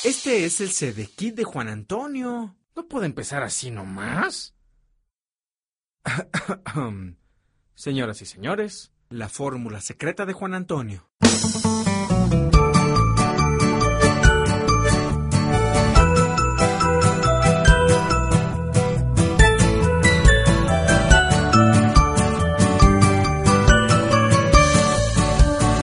Este es el CD Kit de Juan Antonio. ¿No puede empezar así nomás? Señoras y señores, la fórmula secreta de Juan Antonio.